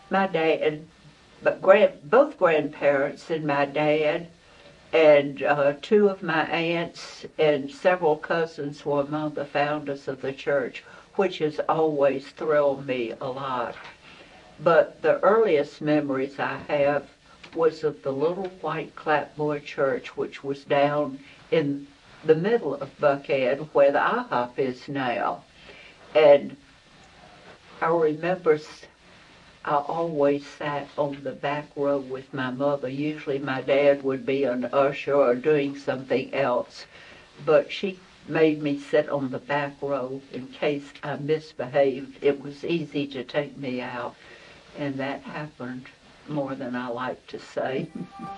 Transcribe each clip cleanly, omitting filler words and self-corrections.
my dad, but both grandparents and my dad and two of my aunts and several cousins were among the founders of the church, which has always thrilled me a lot. But the earliest memories I have was of the little white clapboard church, which was down in the middle of Buckhead, where the IHOP is now. And I remember I always sat on the back row with my mother. Usually my dad would be an usher or doing something else, but she made me sit on the back row in case I misbehaved. It was easy to take me out, and that happened more than I like to say.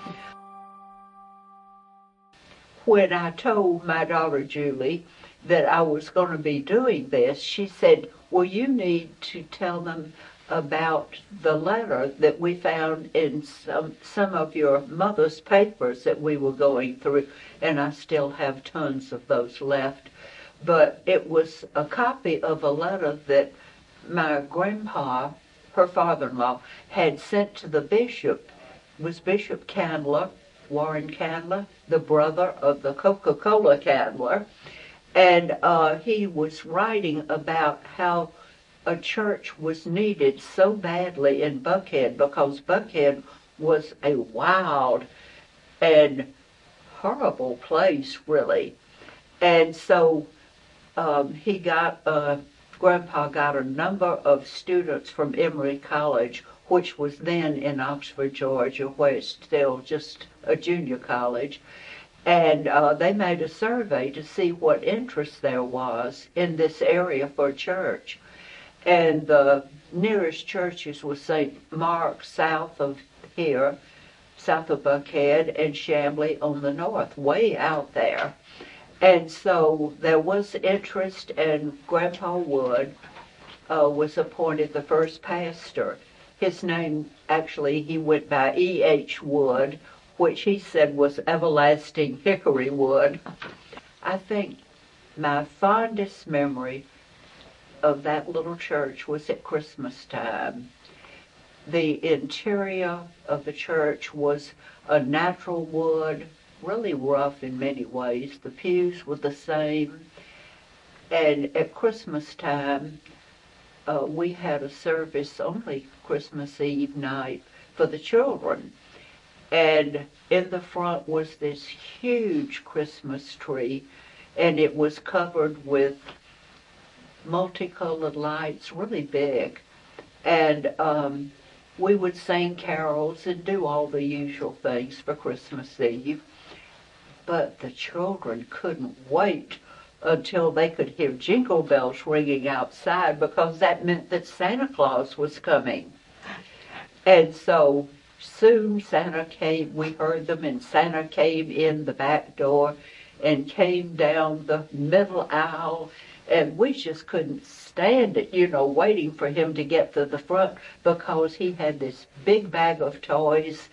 When I told my daughter Julie that I was going to be doing this, she said, well, you need to tell them about the letter that we found in some of your mother's papers that we were going through, and I still have tons of those left. But it was a copy of a letter that my grandpa, her father-in-law, had sent to the bishop. It was Bishop Candler, Warren Candler, the brother of the Coca-Cola Candler, and he was writing about how a church was needed so badly in Buckhead because Buckhead was a wild and horrible place, really. And so Grandpa got a number of students from Emory College, which was then in Oxford, Georgia, where it's still just a junior college. And they made a survey to see what interest there was in this area for church. And the nearest churches was St. Mark south of here, south of Buckhead, and Chambly on the north, way out there. And so there was interest, and Grandpa Wood was appointed the first pastor. His name, actually, he went by E.H. Wood, which he said was everlasting hickory wood. I think my fondest memory of that little church was at Christmas time. The interior of the church was a natural wood, really rough in many ways. The pews were the same. And at Christmas time, we had a service only Christmas Eve night for the children. And in the front was this huge Christmas tree, and it was covered with multicolored lights, really big. And we would sing carols and do all the usual things for Christmas Eve. But the children couldn't wait until they could hear jingle bells ringing outside, because that meant that Santa Claus was coming. And so soon Santa came, we heard them, and Santa came in the back door and came down the middle aisle, and we just couldn't stand it, waiting for him to get to the front, because he had this big bag of toys,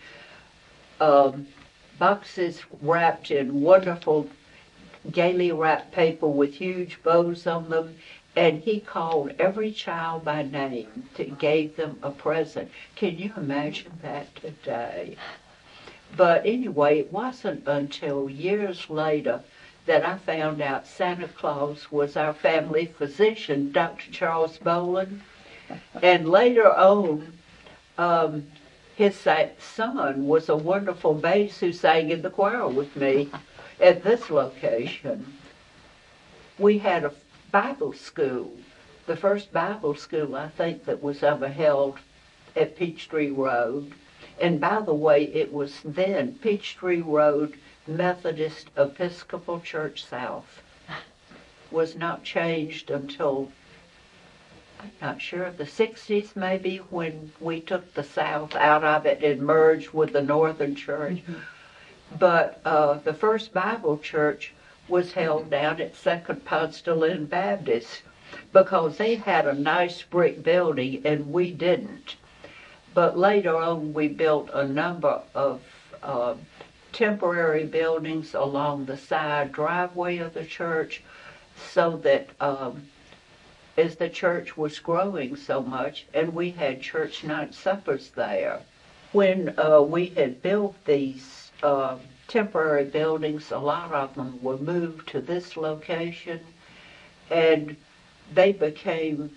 boxes wrapped in wonderful gaily wrapped paper with huge bows on them, and he called every child by name and gave them a present. Can you imagine that today? But anyway, it wasn't until years later that I found out Santa Claus was our family physician, Dr. Charles Boland. And later on, his son was a wonderful bass who sang in the choir with me at this location. We had a Bible school, the first Bible school I think that was ever held at Peachtree Road. And by the way, it was then Peachtree Road Methodist Episcopal Church South. Was not changed until, I'm not sure, the 60s maybe, when we took the South out of it and merged with the Northern Church. Mm-hmm. But the first Bible church was held down at Second Ponce de Leon Baptist, because they had a nice brick building and we didn't. But later on we built a number of temporary buildings along the side driveway of the church, so that as the church was growing so much, and we had church night suppers there. When we had built these temporary buildings, a lot of them were moved to this location, and they became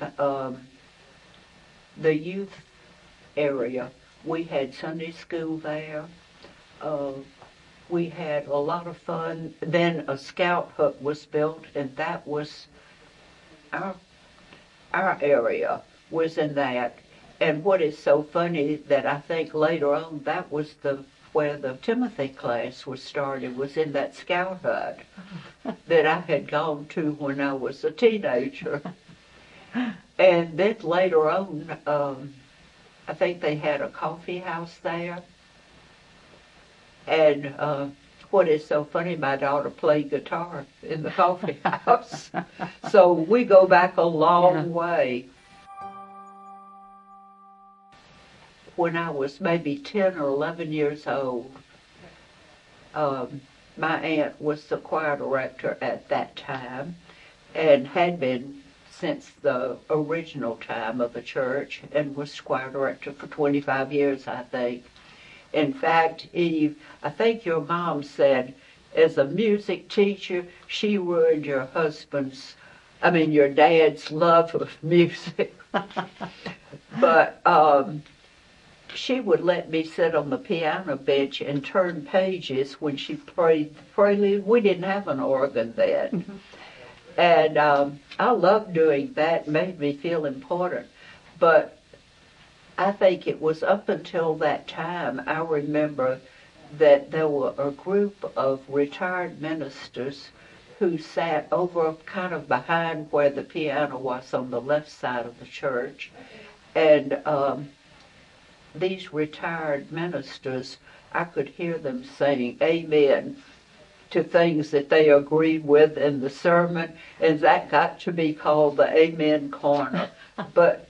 the youth area. We had Sunday school there. We had a lot of fun. Then a scout hut was built, and that was our area was in that. And what is so funny that I think later on that was where the Timothy class was started, was in that scout hut that I had gone to when I was a teenager. And then later on, I think they had a coffee house there. And what is so funny, my daughter played guitar in the coffee house. So we go back a long way. When I was maybe 10 or 11 years old, my aunt was the choir director at that time and had been since the original time of the church, and was choir director for 25 years, I think. In fact, Eve, I think your mom said, as a music teacher, she ruined your dad's love of music. But she would let me sit on the piano bench and turn pages when she played prelude. We didn't have an organ then. And I loved doing that, made me feel important. But I think it was up until that time, I remember that there were a group of retired ministers who sat over kind of behind where the piano was on the left side of the church. And these retired ministers, I could hear them saying amen to things that they agreed with in the sermon, and that got to be called the Amen Corner. But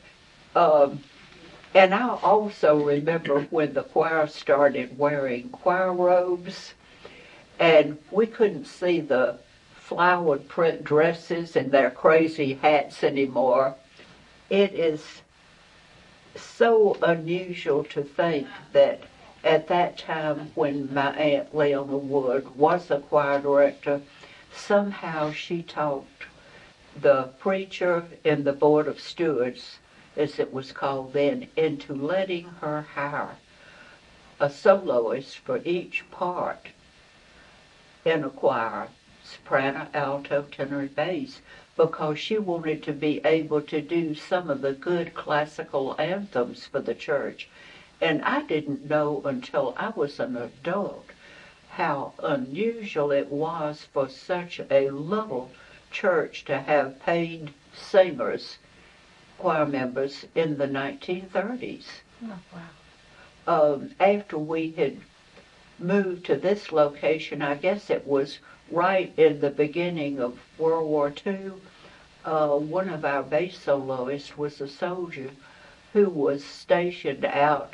and I also remember when the choir started wearing choir robes, and we couldn't see the flowered print dresses and their crazy hats anymore. It is so unusual to think that at that time when my Aunt Leona Wood was the choir director, somehow she talked the preacher and the board of stewards, as it was called then, into letting her hire a soloist for each part in a choir, soprano, alto, tenor, and bass, because she wanted to be able to do some of the good classical anthems for the church. And I didn't know until I was an adult how unusual it was for such a little church to have paid singers, choir members, in the 1930s. Oh, wow. After we had moved to this location, I guess it was right in the beginning of World War II, one of our bass soloists was a soldier who was stationed out,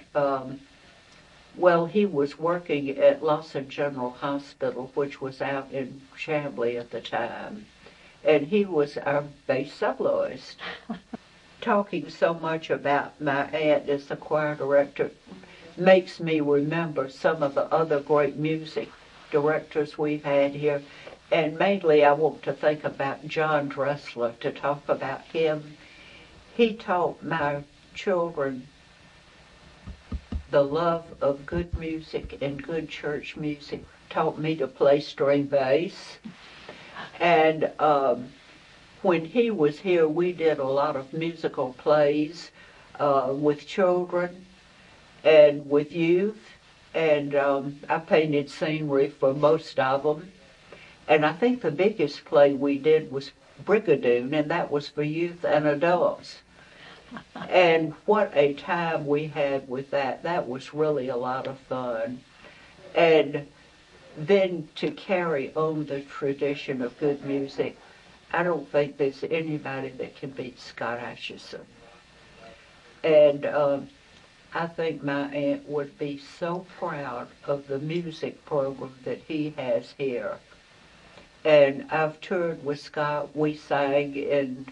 he was working at Lawson General Hospital, which was out in Chamblee at the time, and he was our bass soloist. Talking so much about my aunt as the choir director makes me remember some of the other great music directors we've had here, and mainly I want to think about John Dressler, to talk about him. He taught my children the love of good music and good church music, taught me to play string bass. And when he was here, we did a lot of musical plays with children and with youth, and I painted scenery for most of them. And I think the biggest play we did was Brigadoon, and that was for youth and adults. And what a time we had with that. That was really a lot of fun. And then to carry on the tradition of good music, I don't think there's anybody that can beat Scott Asheson. And I think my aunt would be so proud of the music program that he has here. And I've toured with Scott. We sang in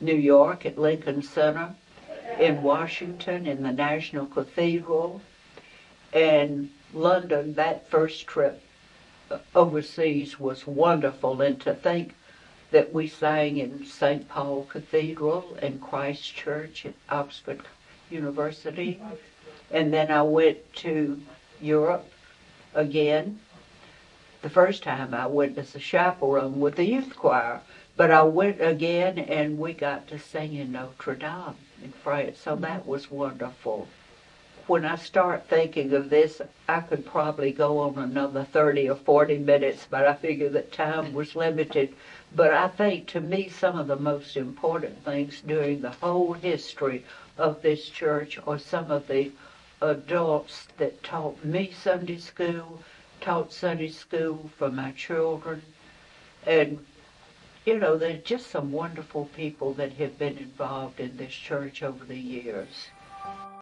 New York at Lincoln Center, in Washington in the National Cathedral, and London. That first trip overseas was wonderful, and to think that we sang in St. Paul Cathedral and Christ Church at Oxford University. And then I went to Europe again. The first time I went as a chaperone with the youth choir, but I went again and we got to sing in Notre Dame in France, so that was wonderful. When I start thinking of this, I could probably go on another 30 or 40 minutes, but I figure that time was limited. But I think, to me, some of the most important things during the whole history of this church are some of the adults that taught me Sunday school, taught Sunday school for my children, and there's just some wonderful people that have been involved in this church over the years.